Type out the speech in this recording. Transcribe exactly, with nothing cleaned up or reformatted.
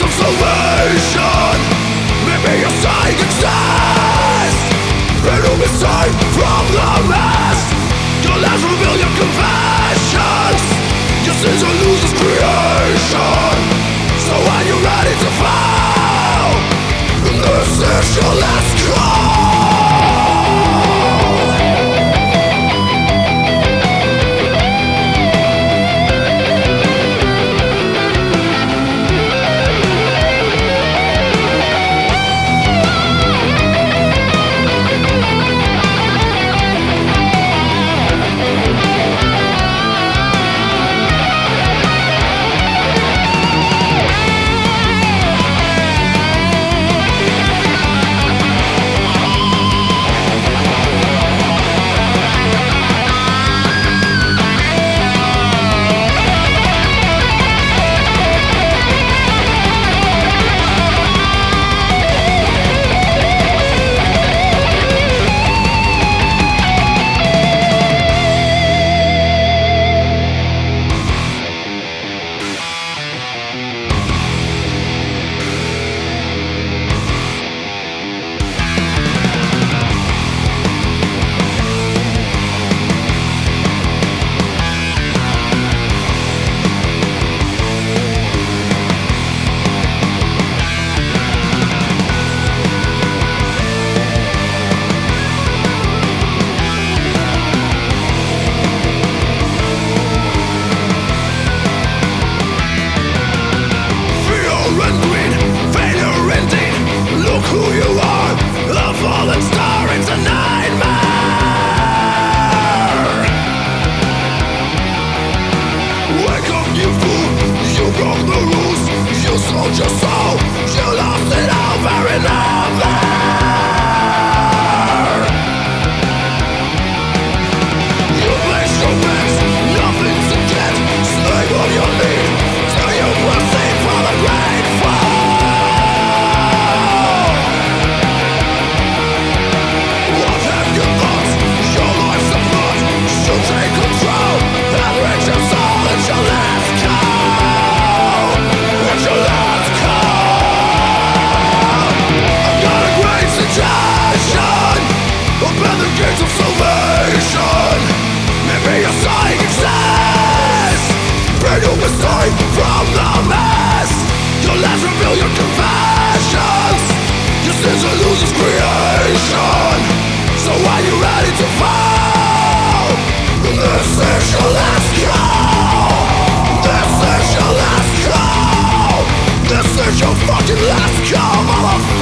gates of salvation. Maybe your sight exists, and you'll be saved from the mess. Your lies reveal your confessions. Your sins are losers' creation. So when you're ready to fall, this is your last call. Your soul, you lost it over and over. You place your bets, nothing to get. Slave on your lead, till you proceed for the great fall. What have you thought? Your life's a plot. You take control and reach your soul. It's your last call. It's your last. Open the gates of salvation. Maybe your sight exists, and you'll be saved from the mess. Your lies reveal your confessions. Your sins are losers' creation. So are you ready to fall? This is your last call. This is your last call. This is your fucking last call, motherfucker.